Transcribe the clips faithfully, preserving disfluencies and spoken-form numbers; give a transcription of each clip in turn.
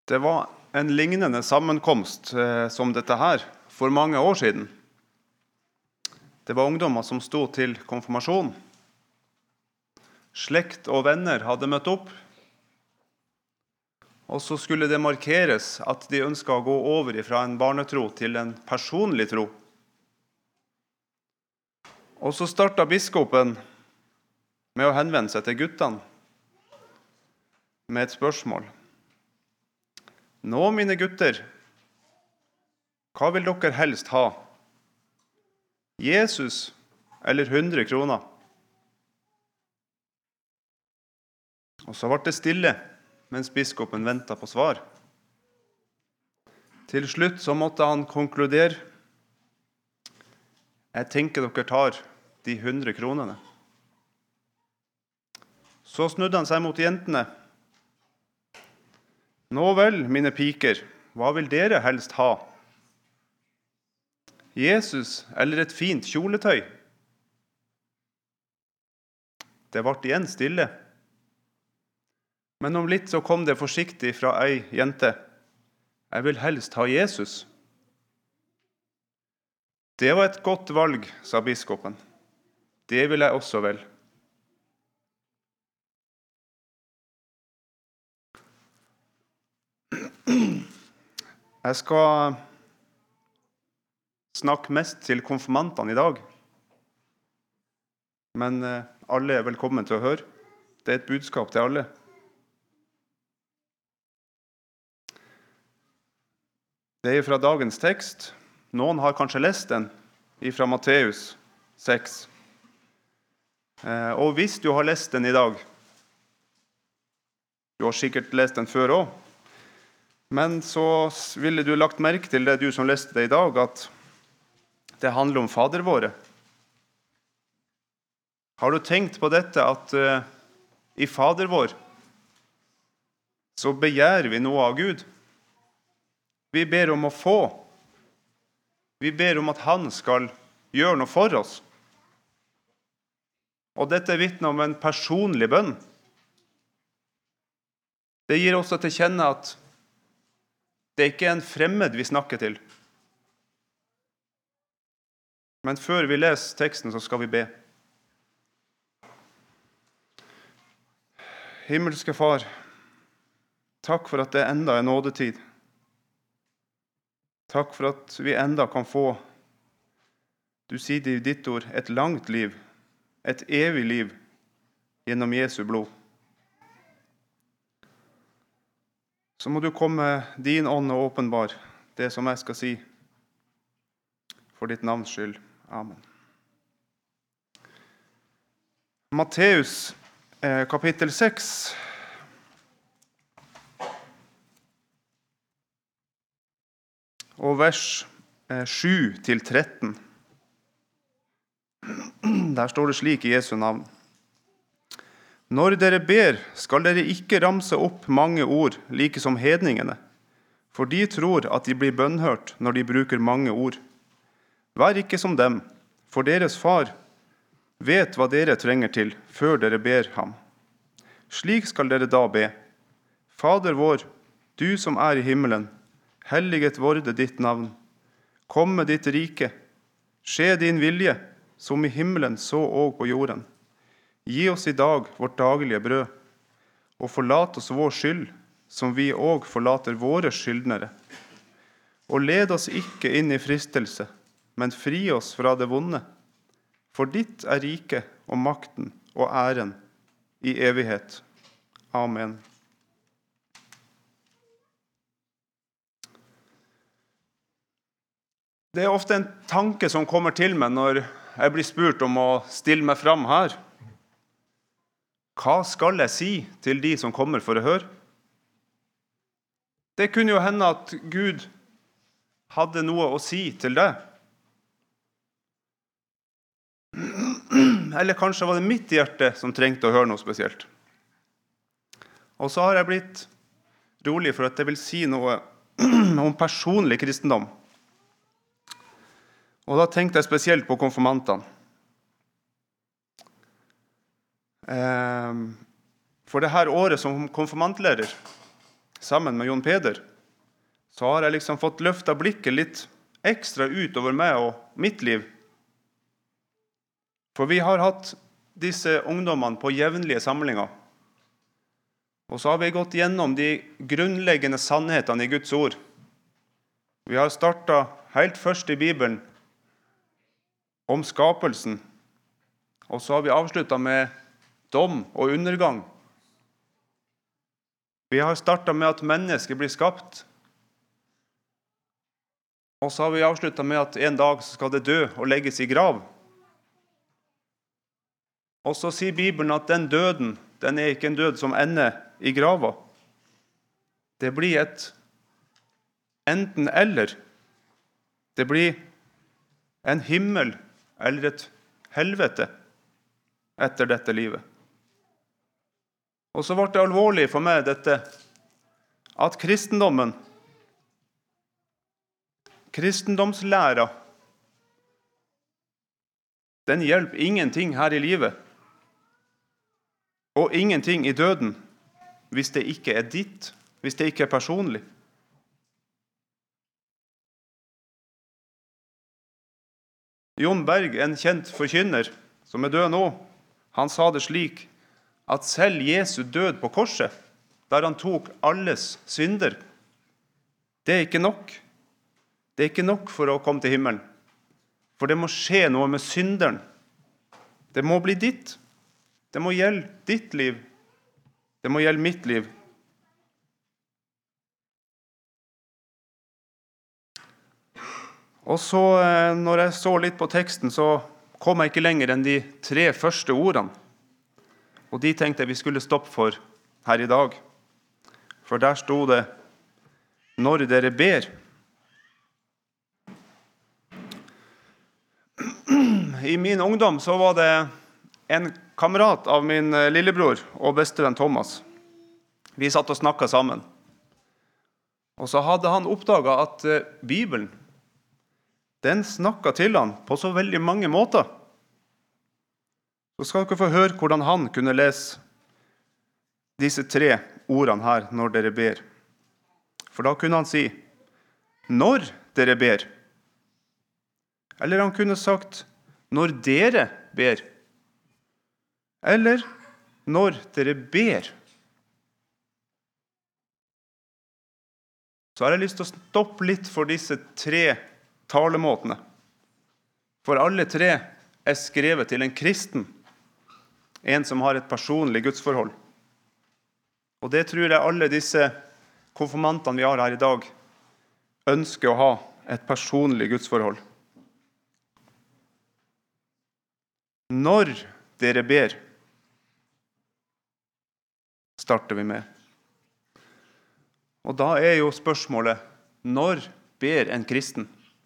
Det var en lignende sammenkomst eh, som dette her for mange år siden. Det var ungdommer som stod til konfirmasjon. Slekt og venner hadde møtt opp. Og så skulle det markeres at de ønsket å gå over fra en barnetro til en personlig tro. Og så startet biskopen med å henvende seg til guttene med et spørsmål. Nå, mine gutter, hva vil dere helst ha? Jesus eller hundre kroner? Og så ble det stille mens biskopen ventet på svar. Til slutt så måtte han konkludere. Jeg tenker dere tar de hundre kronene. Så snudde han seg mot jentene. Nå vel, mine piker, hva vil dere helst ha? Jesus eller et fint kjoletøy? Det ble igjen stille. Men om litt så kom det forsiktig fra ei jente. Jeg vil helst ha Jesus. Det var et godt valg, sa biskopen. Det vil jeg også vel. Jeg skal snakke mest til konfirmantene i dag. Men alle er velkommen til å høre. Det er et budskap til alle. Det er fra dagens tekst. Noen har kanskje lest den fra Matteus seks. Og hvis du har lest den i dag, du har sikkert lest den før også, men så ville du lagt merke til det, du som leste det i dag, at det handler om Fader våre. Har du tenkt på dette, at uh, i Fader vår så begjærer vi noe av Gud? Vi ber om å få. Vi ber om at han skal gjøre noe for oss. Og dette vitner om en personlig bønn. Det gir også til kjenne at det er ikke en fremmed vi snakker til. Men før vi leser teksten, så skal vi be. Himmelske Far, takk for at det enda er nådetid. Takk for at vi enda kan få, du sier det i ditt ord, et langt liv, et evig liv gjennom Jesu blod. Så må du komme din ånd og åpenbar det som jeg skal si, for ditt navns skyld. Amen. Matteus eh, kapittel seks. Og vers eh, sju til tretten. Der står det slik i Jesu navn. Når dere ber, skal dere ikke ramse opp mange ord, like som hedningene, for de tror at de blir bønnhørt når de bruker mange ord. Vær ikke som dem, for deres far vet hva dere trenger til, før dere ber ham. Slik skal dere da be. Fader vår, du som er i himmelen, helliget vorde ditt navn. Kom med ditt rike. Skje din vilje, som i himmelen så og på jorden. Gi oss i dag vårt daglige brød, og forlat oss vår skyld, som vi også forlater våre skyldnere. Og led oss ikke inn i fristelse, men fri oss fra det vonde. For ditt er rike og makten og æren i evighet. Amen. Det er ofte en tanke som kommer til meg når jeg blir spurt om å stille meg fram her. Hva skal jeg si til de som kommer for å høre? Det kunne jo hende at Gud hadde noe å si til deg. Eller kanskje var det mitt hjerte som trengte å høre noe spesielt. Og så har jeg blitt rolig for at jeg vil si noe om personlig kristendom. Og da tenkte jeg spesielt på konfirmantene. For det her året som konfirmantlærer sammen med Jon Peder, så har jeg liksom fått løftet blikket litt ekstra ut over meg og mitt liv. For vi har hatt disse ungdommene på jevnlige samlinger. Og så har vi gått gjennom de grunnleggende sannhetene i Guds ord. Vi har startet helt først i Bibelen om skapelsen, og så har vi avsluttet med dom og undergang. Vi har startet med at mennesket blir skapt, og så har vi avsluttet med at en dag skal det dø og legges i grav. Og så sier Bibelen at den døden, den er ikke en død som ender i grava. Det blir et enten eller. Det blir en himmel eller et helvete etter dette livet. Og så ble det alvorlig for meg dette, at kristendommen, kristendomslæra, den hjelper ingenting her i livet, og ingenting i døden, hvis det ikke er ditt, hvis det ikke er personlig. Jon Berg, en kjent forkynner, som er død nå, han sa det slik, at selv Jesu død på korset, der han tok alles synder, det er ikke nok. Det er ikke nok for å komme til himmelen. For det må skje noe med synderen. Det må bli ditt. Det må gjelde ditt liv. Det må gjelde mitt liv. Og så, når jeg så litt på teksten, så kom jeg ikke lenger enn de tre første ordene. Og de tenkte jeg vi skulle stoppe for her i dag. For der sto det, når dere ber. I min ungdom så var det en kamerat av min lillebror og bestevenn Thomas. Vi satt og snakket sammen. Og så hadde han oppdaget at Bibelen, den snakket til han på så veldig mange måter. Så skal dere få høre hvordan han kunne lese disse tre ordene her når dere ber. For da kunne han si, når dere ber. Eller han kunne sagt, når dere ber. Eller når dere ber. Så har jeg lyst til å stoppe litt for disse tre talemåtene. For alle tre er skrevet til en kristen, en som har et personlig gudsforhold. Og det tror jeg alle disse konfirmantene vi har her i dag ønsker å ha et personlig gudsforhold. Når dere ber, starter vi med. Og da er jo spørsmålet, når ber en kristen?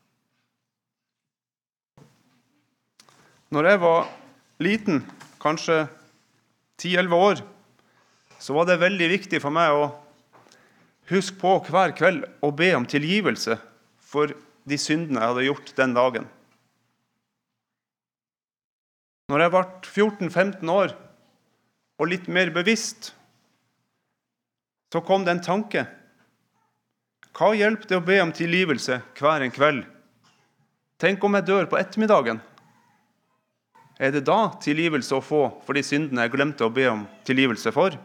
Når jeg var liten, kanskje ti elleve år, så var det veldig viktig for meg å huske på hver kveld å be om tilgivelse for de syndene jeg hadde gjort den dagen. Når jeg ble fjorten femten år og litt mer bevisst, så kom det en tanke. Hva hjelper det å be om tilgivelse hver en kveld? Tenk om jeg dør på ettermiddagen. Er det da tilgivelse å få for de syndene jeg glemte å be om tilgivelse for?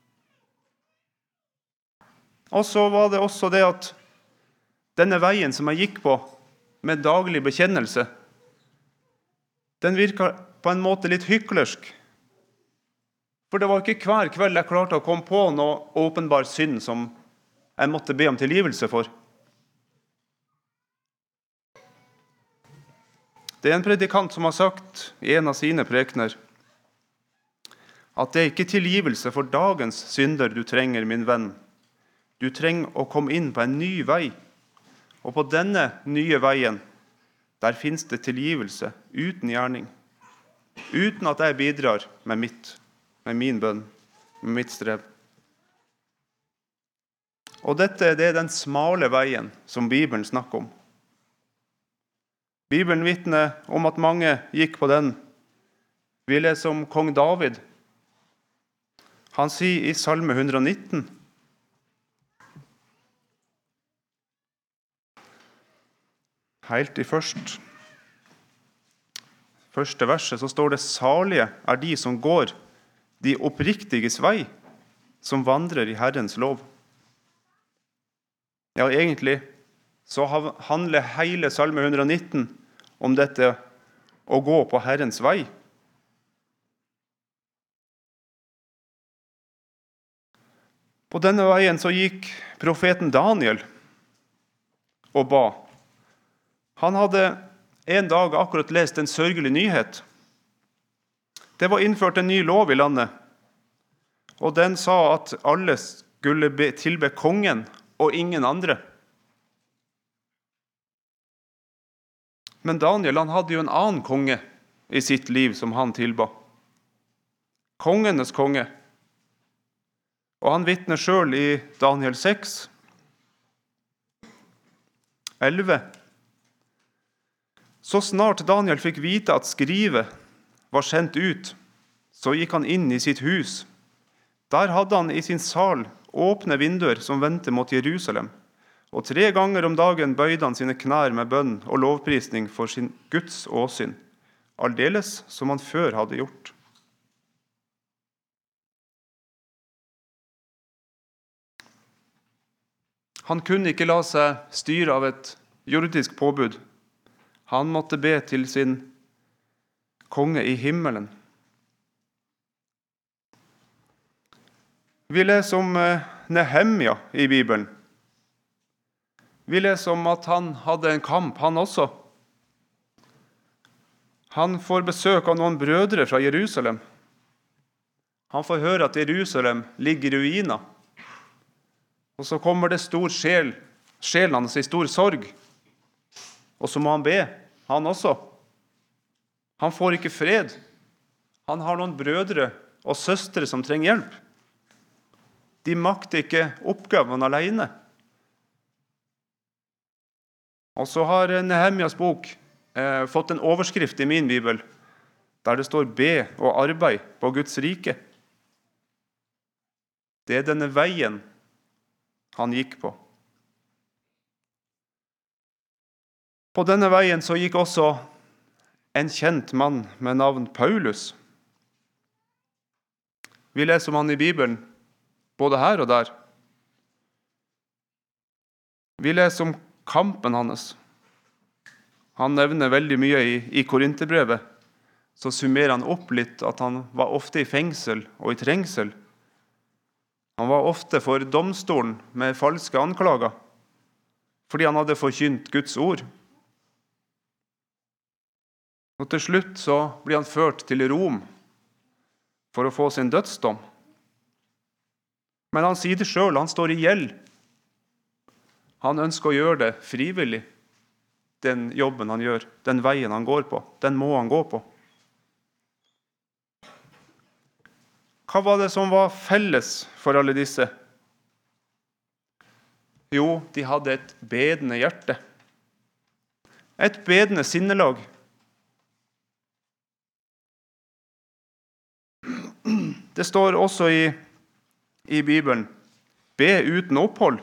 Og så var det også det at denne veien som jeg gikk på med daglig bekjennelse, den virket på en måte litt hyklersk. For det var ikke hver kveld jeg klarte å komme på noe åpenbar synd som jeg måtte be om tilgivelse for. Det er en predikant som har sagt i en av sine prekener at det er ikke tilgivelse for dagens synder du trenger, min venn. Du trenger å komme inn på en ny vei. Og på denne nye veien, der finnes det tilgivelse uten gjerning. Uten at jeg bidrar med mitt, med min bønn, med mitt strev. Og dette det er den smale veien som Bibelen snakker om. Bibelen vitner om at mange gikk på den. Vi leser om kong David. Han sier i Salme hundre og nitten, Helt i først, første verset så står det: salige er de som går de oppriktiges vei, som vandrer i Herrens lov. Ja, egentlig så handler hele Salme hundre og nitten om dette å gå på Herrens vei. På denne veien så gikk profeten Daniel og ba. Han hadde en dag akkurat lest en sørgelig nyhet. Det var innført en ny lov i landet, og den sa at alle skulle tilbe kongen og ingen andre. Men Daniel, han hadde jo en annen konge i sitt liv som han tilba. Kongenes konge. Og han vitner selv i Daniel seks, elleve. Så snart Daniel fikk vite at skrivet var sendt ut, så gikk han inn i sitt hus. Der hadde han i sin sal åpne vinduer som vendte mot Jerusalem, og tre ganger om dagen bøyde han sine knær med bønn og lovprisning for sin Guds åsyn, aldeles som han før hadde gjort. Han kunne ikke la seg styre av et jordisk påbud. Han måtte be til sin konge i himmelen. Vi leser om Nehemja i Bibelen. Vi leser om at han hadde en kamp, han også. Han får besøk av noen brødre fra Jerusalem. Han får høre at Jerusalem ligger i ruiner. Og så kommer det stor sjel, sjelen hans i stor sorg. Og så må han be, han også. Han får ikke fred. Han har noen brødre og søstre som trenger hjelp. De makter ikke oppgaven alene. Og så har Nehemjas bok eh, fått en overskrift i min bibel, der det står be og arbeid på Guds rike. Det er denne veien han gikk på. På denne veien så gikk også en kjent mann med navn Paulus. Vi leser om han i Bibelen, både her og der. Vi leser om kampen hans. Han nevner veldig mye i, i Korinterbrevet. Så summerer han opp litt at han var ofte i fengsel og i trengsel. Han var ofte for domstolen med falske anklager, fordi han hadde forkynt Guds ord. Og til slutt så blir han ført til Rom for å få sin dødsdom. Men han sier det selv, han står i gjeld. Han ønsker å gjøre det frivillig, den jobben han gjør, den veien han går på, den må han gå på. Hva var det som var felles for alle disse? Jo, de hadde et bedende hjerte. Et bedende sinnelag. Det står også i, i Bibelen, be uten opphold.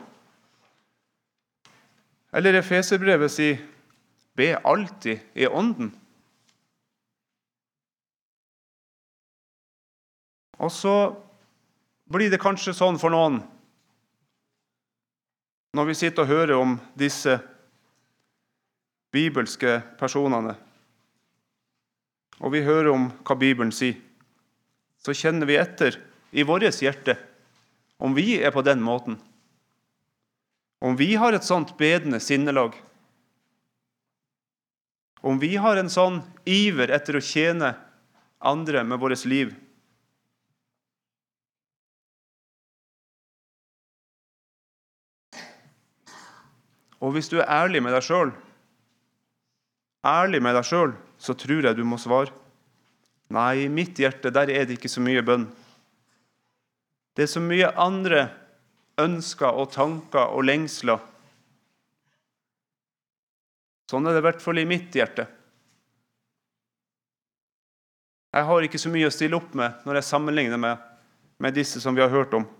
Eller Efeserbrevet sier, be alltid i ånden. Og så blir det kanskje sånn for noen, når vi sitter og hører om disse bibelske personene, og vi hører om hva Bibelen sier, så kjenner vi etter i vårt hjerte om vi er på den måten. Om vi har et sånt bedende sinnelag. Om vi har en sånn iver etter å tjene andre med vårt liv. Og hvis du er ærlig med deg selv, ærlig med deg selv, så tror jeg du må svare. Nei, i mitt hjerte, der er det ikke så mye bønn. Det er så mye andre ønsker og tanker og lengsler. Sånn er det i hvert fall i mitt hjerte. Jeg har ikke så mye å stille opp med når jeg sammenligner med, med disse som vi har hørt om.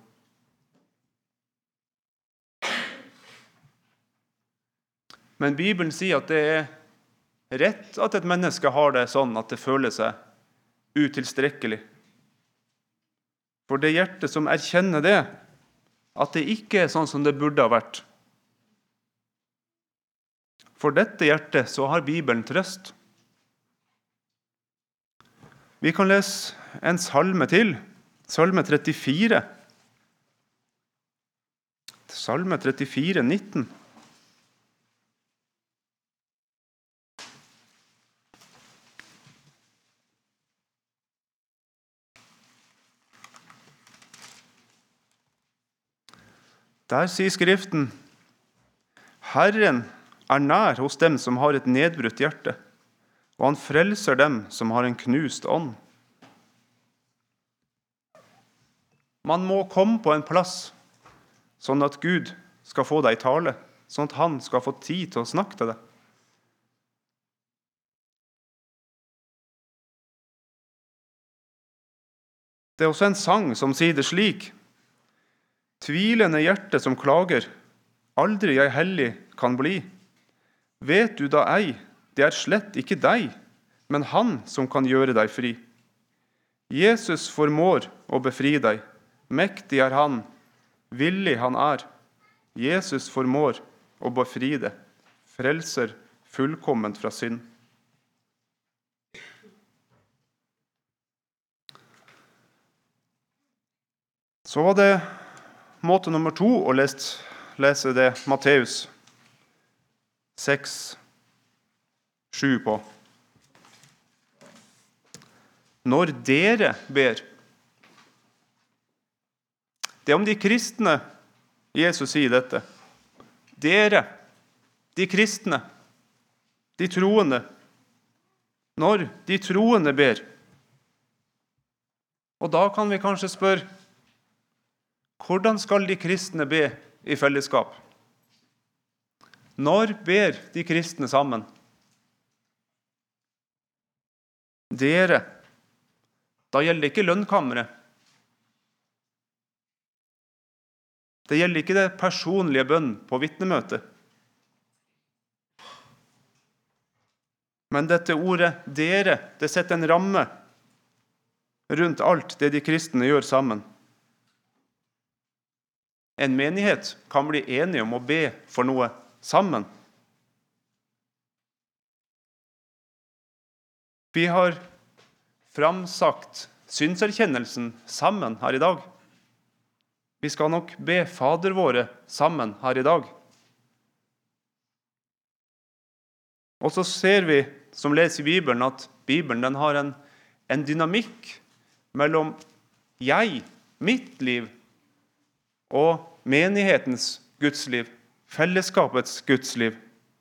Men Bibelen sier at det er rett at et menneske har det sånn at det føler seg utilstrekkelig. For det hjertet som erkjenner det, at det ikke er sånn som det burde ha vært. For dette hjertet så har Bibelen trøst. Vi kan lese en salme til, salme trettifire. Salme trettifire, nitten. Der sier Skriften, Herren er nær hos dem som har et nedbrutt hjerte, og han frelser dem som har en knust ånd. Man må komme på en plass, sånn at Gud skal få deg i tale, sånn at han skal få tid til å snakke til deg. Det er også en sang som sier det slik, Tvilende hjerte som klager, aldri jeg hellig kan bli. Vet du da ei, det er slett ikke deg, men han som kan gjøre deg fri. Jesus formår å befri deg, mektig er han, villig han er. Jesus formår å befri deg, frelser fullkomment fra synd. Så var det måte nummer to å lese, lese det Matteus seks, sju på. Når dere ber. Det er om de kristne Jesus sier dette. Dere, de kristne, de troende. Når de troende ber. Og da kan vi kanskje spørre, hvordan skal de kristne be i fellesskap? Når ber de kristne sammen? Dere. Da gjelder det ikke lønnkammeret. Det gjelder ikke det personlige bønn på vitnemøtet. Men dette ordet dere, det setter en ramme rundt alt det de kristne gjør sammen. En menighet kan bli enige om å be for noe sammen. Vi har framsagt synserkjennelsen sammen her i dag. Vi skal nok be Fader våre sammen her i dag. Og så ser vi, som leser i Bibelen, at Bibelen den har en, en dynamikk mellom jeg, mitt liv, og menighetens gudsliv, fellesskapets gudsliv.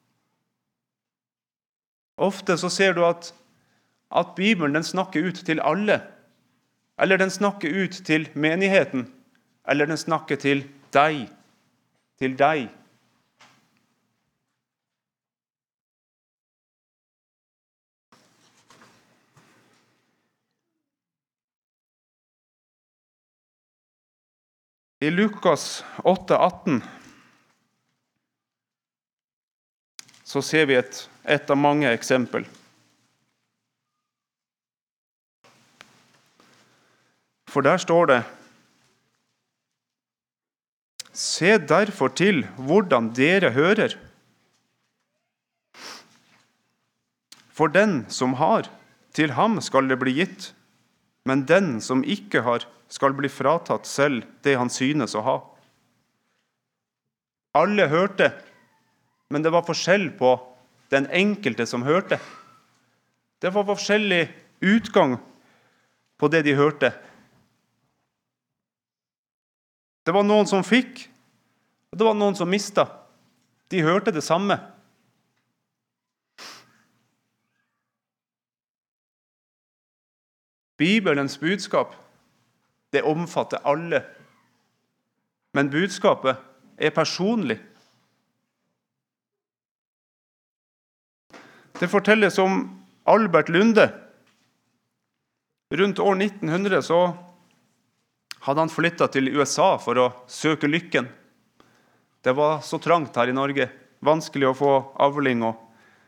Ofte så ser du at, at Bibelen den snakker ut til alle, eller den snakker ut til menigheten, eller den snakker til deg, til deg. I Lukas åtte, atten så ser vi et, et av mange eksempel. For der står det, se derfor til hvordan dere hører. For den som har, til ham skal det bli gitt, men den som ikke har, skal bli fratatt selv det han synes å ha. Alle hørte, men det var forskjell på den enkelte som hørte. Det var forskjellig utgang på det de hørte. Det var noen som fikk, og det var noen som mistet. De hørte det samme. Bibelens budskap, det omfatter alle. Men budskapet er personlig. Det fortelles om Albert Lunde. Rundt år nitten hundre så hadde han flyttet til U S A for å søke lykken. Det var så trangt her i Norge. vanskelig å få avling og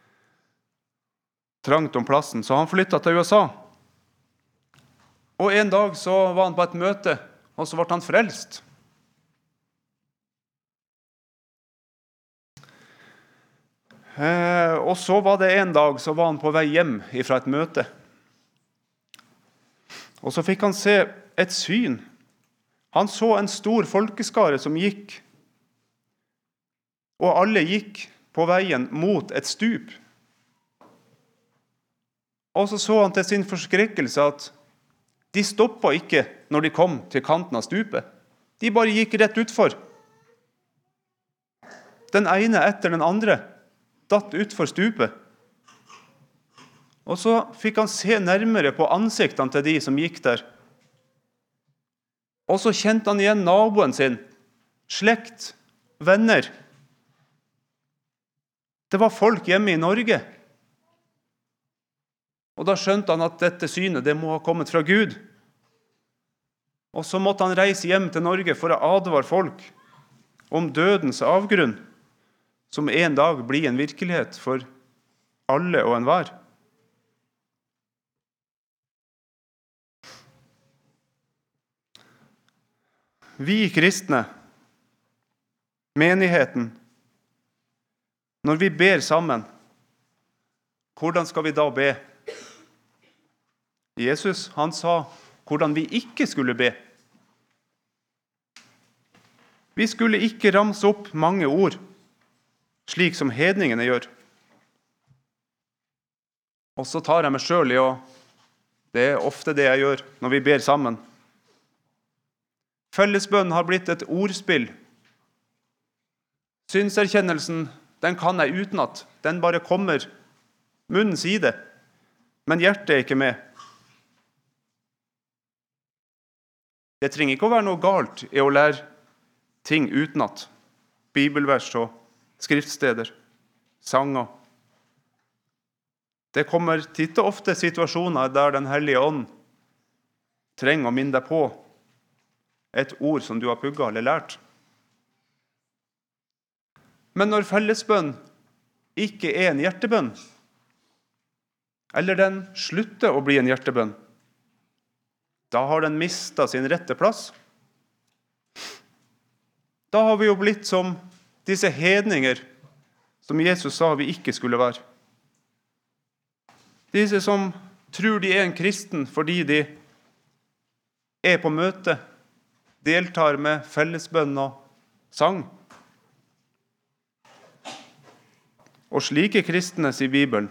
trangt om plassen, så han flyttet til U S A. Og en dag så var han på et møte, og så ble han frelst. Eh, og så var det en dag, så var han på vei hjem fra et møte. Og så fikk han se et syn. Han så en stor folkeskare som gikk, og alle gikk på veien mot et stup. Og så så han til sin forskrekkelse at de stoppet ikke når de kom til kanten av stupet. De bare gikk rett utfor. Den ene etter den andre datt utfor stupet. Og så fikk han se nærmere på ansiktene til de som gikk der. Og så kjente han igjen naboen sin, slekt, venner. Det var folk hjemme i Norge. Og da skjønte han at dette synet, det må ha kommet fra Gud. Og så måtte han reise hjem til Norge for å advare folk om dødens avgrunn, som en dag blir en virkelighet for alle og enhver. Vi kristne, menigheten, når vi ber sammen, hvordan skal vi da be? Jesus, han sa hvordan vi ikke skulle be. Vi skulle ikke ramse opp mange ord, slik som hedningene gjør. Og så tar jeg meg selv i, og det er ofte det jeg gjør når vi ber sammen. Fellesbønn har blitt et ordspill. Synserkjennelsen, den kan jeg utenat. Den bare kommer, munnen sier det, men hjertet er ikke med. Det trenger ikke å være noe galt i å lære ting utenat. Bibelvers og skriftsteder, sanger. Det kommer titt og ofte situasjoner der den hellige ånd trenger å minne deg på et ord som du har pugget eller lært. Men når fellesbønn ikke er en hjertebønn, eller den slutter å bli en hjertebønn, da har den mistet sin rette plass. Da har vi jo blitt som disse hedninger som Jesus sa vi ikke skulle være. Disse som tror de er en kristen fordi de er på møte, deltar med fellesbønn og sang. Og slike kristne, sier Bibelen,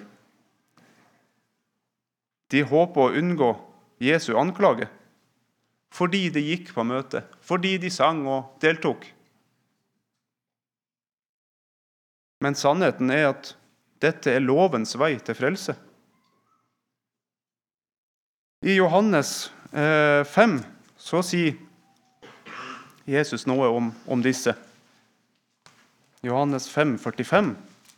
de håper å unngå Jesu anklage, fordi de gikk på møte, fordi de sang og deltok. Men sannheten er at dette er lovens vei til frelse. I Johannes eh, fem så sier Jesus noe om, om disse. Johannes fem, førtifem.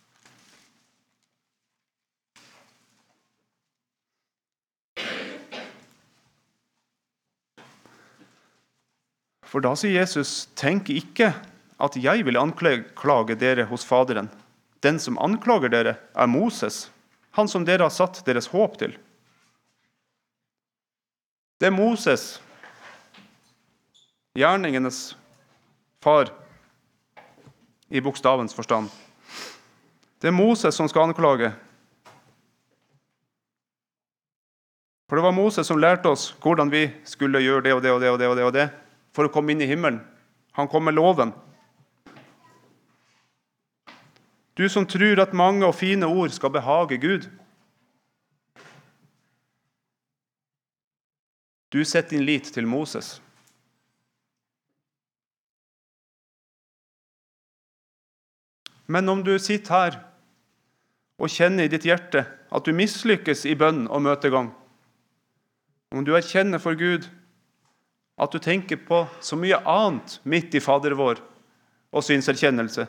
For da sier Jesus, tenk ikke at jeg vil anklage dere hos Faderen. Den som anklager dere er Moses, han som dere har satt deres håp til. Det er Moses, gjerningenes far, i bokstavens forstand. Det er Moses som skal anklage. For det var Moses som lærte oss hvordan vi skulle gjøre det og det og det og det og det, og det for å komme inn i himmelen. Han kom med loven. Du som tror at mange og fine ord skal behage Gud. Du setter din lit til Moses. Men om du sitter her og kjenner i ditt hjerte at du mislykkes i bønn og møtegang, om du erkjenner for Gud at du tenker på så mye annet midt i Fader vår og synserkjennelse,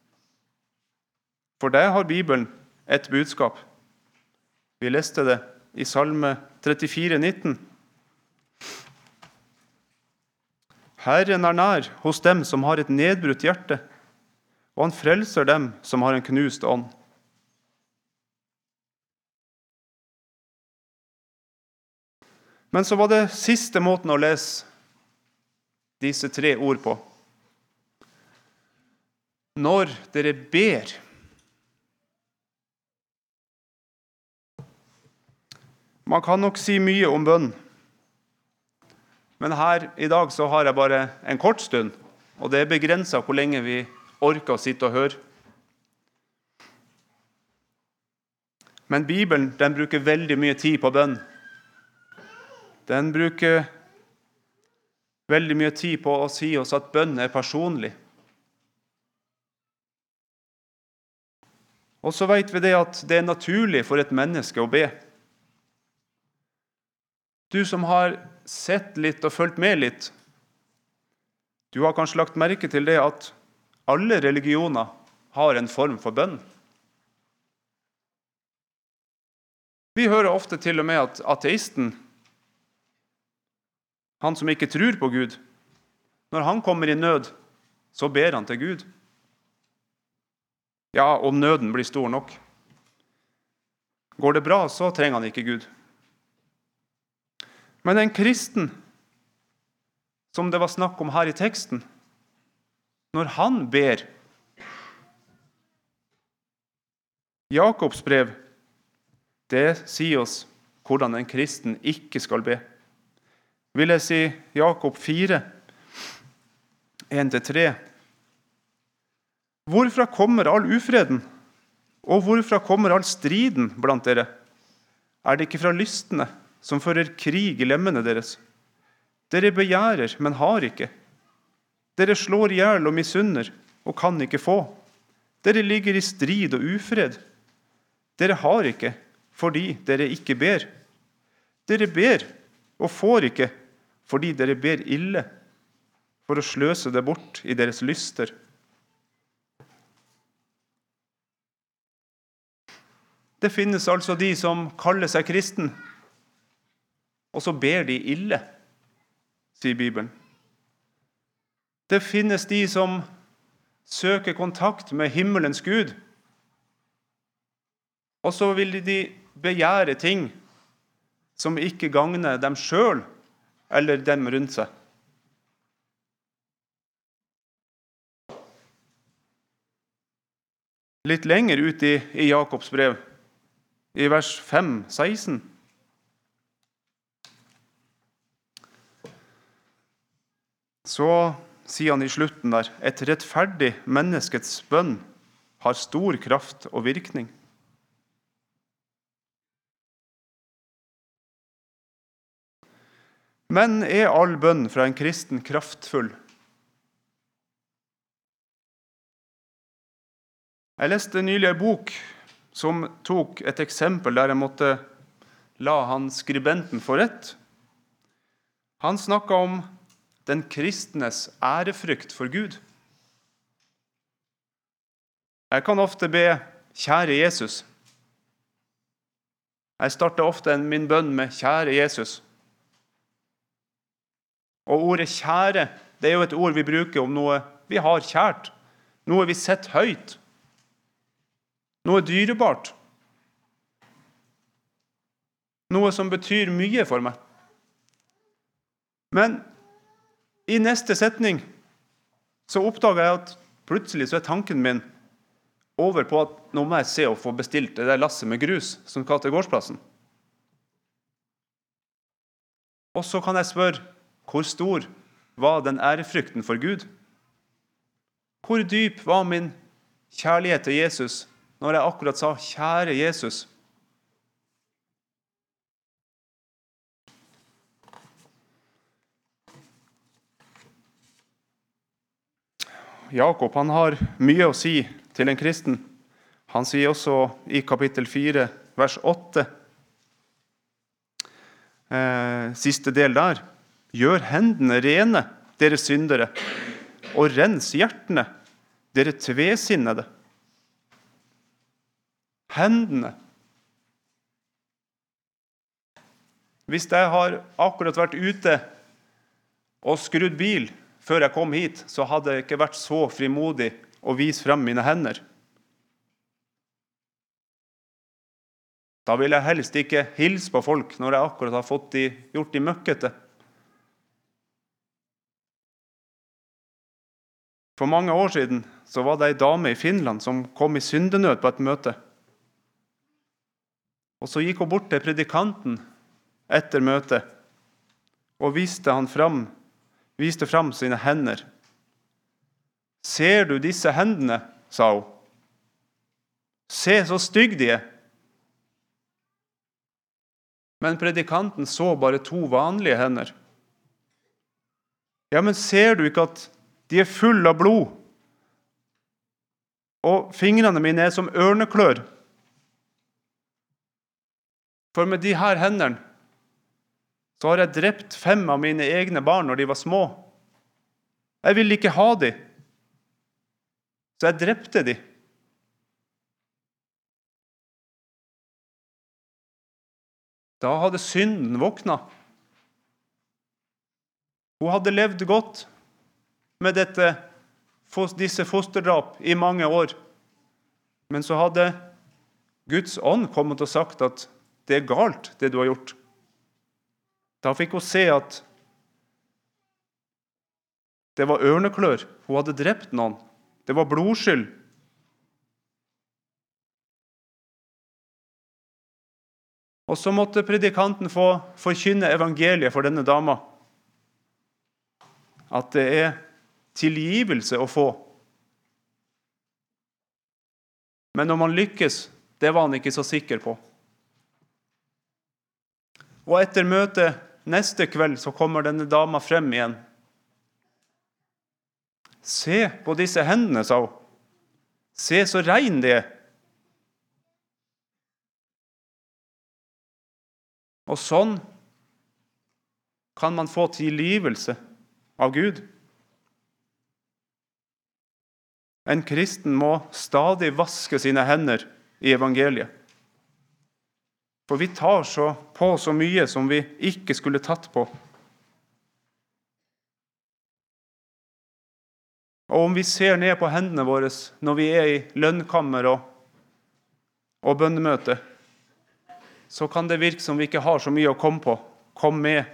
for der har Bibelen et budskap. Vi leste det i Salme trettifire, nitten. Herren er nær hos dem som har et nedbrutt hjerte, og han frelser dem som har en knust ånd. Men så var det siste måten å lese disse tre ord på. Når dere ber. Man kan nok si mye om bønn. Men her i dag så har jeg bare en kort stund, og det er begrenset hvor lenge vi orker å sitte og høre. Men Bibelen, den bruker veldig mye tid på bønn. Den bruker veldig mye tid på å si oss at bønn er personlig. Og så vet vi det at det er naturlig for et menneske å be. Du som har sett litt og følt med litt, du har kanskje lagt merke til det at alle religioner har en form for bønn. Vi hører ofte til og med at ateisten, han som ikke tror på Gud, når han kommer i nød, så ber han til Gud. Ja, om nøden blir stor nok. Går det bra, så trenger han ikke Gud. Men en kristen, som det var snakk om her i teksten, når han ber, Jakobs brev, det sier oss hvordan en kristen ikke skal be. Vil jeg si Jakob fire, en til tre. Hvorfra kommer all ufreden, og hvorfra kommer all striden blant dere? Er det ikke fra lystene, som fører krig i lemmene deres? Dere begjærer, men har ikke. Dere slår ihjel og misunner, og kan ikke få. Dere ligger i strid og ufred. Dere har ikke, fordi dere ikke ber. Dere ber, og får ikke, fordi dere ber ille, for å sløse det bort i deres lyster. Det finnes altså de som kaller seg kristen, og så ber de ille, sier Bibelen. Det finnes de som søker kontakt med himmelens Gud, og så vil de begjære ting som ikke gagner dem selv eller dem rundt seg. Litt lenger ut i, i Jakobs brev, i vers fem, seksten, så sier han i slutten der, et rettferdig menneskets bønn har stor kraft og virkning. Men er all bønn fra en kristen kraftfull? Jeg leste nylig en bok som tok et eksempel der jeg måtte la han skribenten få rett. Han snakket om den kristnes ærefrykt for Gud. Jeg kan ofte be, kjære Jesus. Jeg starter ofte min bønn med kjære Jesus. Og ordet kjære, det er jo et ord vi bruker om noe vi har kjært, noe vi setter høyt, noe dyrebart, noe som betyr mye for meg. Men i neste setning så oppdager jeg at plutselig så er tanken min over på at nå må jeg se å få bestilt det der lasset med grus som skal til gårdsplassen. Og så kan jeg spørre, hvor stor var den ærefrykten for Gud? Hvor dyp var min kjærlighet til Jesus når jeg akkurat sa, kjære Jesus? Jakob, han har mye å si til en kristen. Han sier også i kapittel fire, vers åtte, eh, siste del der, gjør hendene rene, dere syndere, og rens hjertene, dere tvesinnede. Hendene. Hvis jeg har akkurat vært ute og skrudd bil før jeg kom hit, så hadde jeg ikke vært så frimodig og vise frem mine hender. Da vil jeg helst ikke hilse på folk når jeg akkurat har fått de, gjort de møkkete. For mange år siden så var det en dame i Finland som kom i syndenød på et møte. Og så gikk hun bort til predikanten etter møtet og viste han fram, viste fram sine hender. Ser du disse hendene, sa hun. Se så stygg de er. Men predikanten så bare to vanlige hender. Ja, men ser du ikke at de er full av blod? Og fingrene mine er som ørneklør. For med de her hendene så har jeg drept fem av mine egne barn når de var små. Jeg ville ikke ha de. Så jeg drepte de. Da hadde synden våkna. Hun hadde levd godt med dette, disse fosterdrap i mange år. Men så hadde Guds ånd kommet og sagt at det er galt, det du har gjort. Da fikk hun se at det var ørneklør. Hun hadde drept noen. Det var blodskyld. Og så måtte predikanten få forkynne evangeliet for denne dama. At det er tilgivelse å få. Men om han lykkes, det var han ikke så sikker på. Og etter møtet neste kveld så kommer denne dama frem igjen. Se på disse hendene, sa hun. Se så rein de er. Og sånn kan man få tilgivelse av Gud. En kristen må stadig vaske sine hender i evangeliet. For vi tar så på så mye som vi ikke skulle tatt på. Og om vi ser ned på hendene våre når vi er i lønnkammer og, og bønnemøte, så kan det virke som vi ikke har så mye å komme på. Kom med.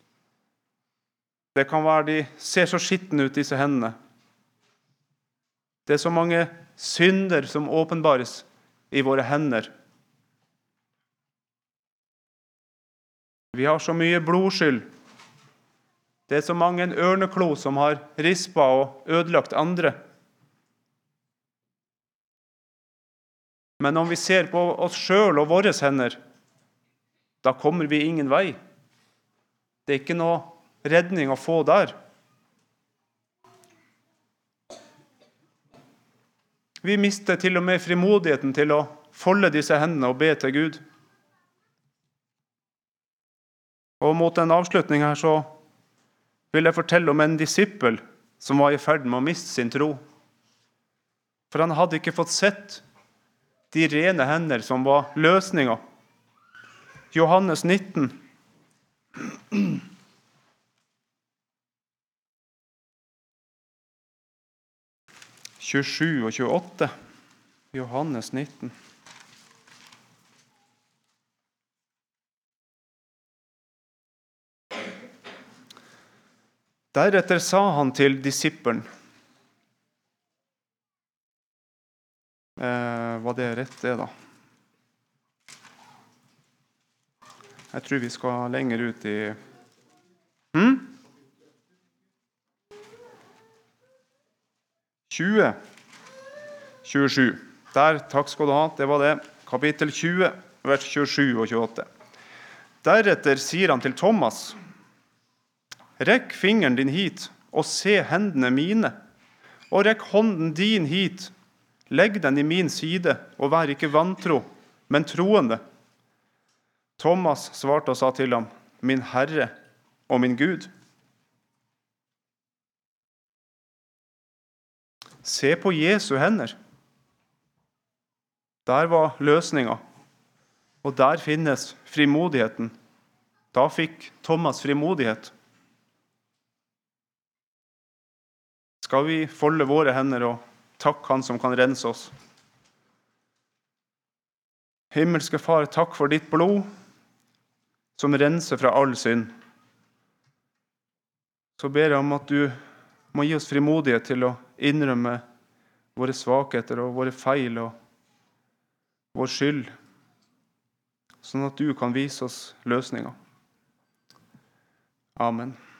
Det kan være de ser så skitten ut, disse hendene. Det er så mange synder som åpenbares i våre hender. Vi har så mye blodskyld. Det er så mange en ørneklo som har rispa og ødelagt andre. Men om vi ser på oss selv og våre hender, da kommer vi ingen vei. Det er ikke noe redning å få der. Vi mister til og med frimodigheten til å folde disse hendene og be til Gud. Og mot en avslutning her så vil jeg fortelle om en disippel som var i ferd med å miste sin tro. For han hadde ikke fått sett de rene hender som var løsningen. Johannes nitten. tjuesju og tjueåtte. Johannes nitten. Deretter sa han til disippelen. Eh, var det rett det da? Jeg tror vi skal lenger ut i... Hmm? tjue. tjuesju. Der, takk skal du ha. Det var det. Kapittel tjue, vers tjuesju og tjueåtte. Deretter sier han til Thomas, rekk fingeren din hit, og se hendene mine, og rekk hånden din hit, legg den i min side, og vær ikke vantro, men troende. Thomas svarte og sa til ham, min Herre og min Gud. Se på Jesu hender. Der var løsningen, og der finnes frimodigheten. Da fikk Thomas frimodighet. Skal vi folde våre hender og takk han som kan rense oss. Himmelske Far, takk for ditt blod, som renser fra all synd. Så ber jeg om at du må gi oss frimodighet til å innrømme våre svakheter og våre feil og vår skyld, sånn at du kan vise oss løsninger. Amen.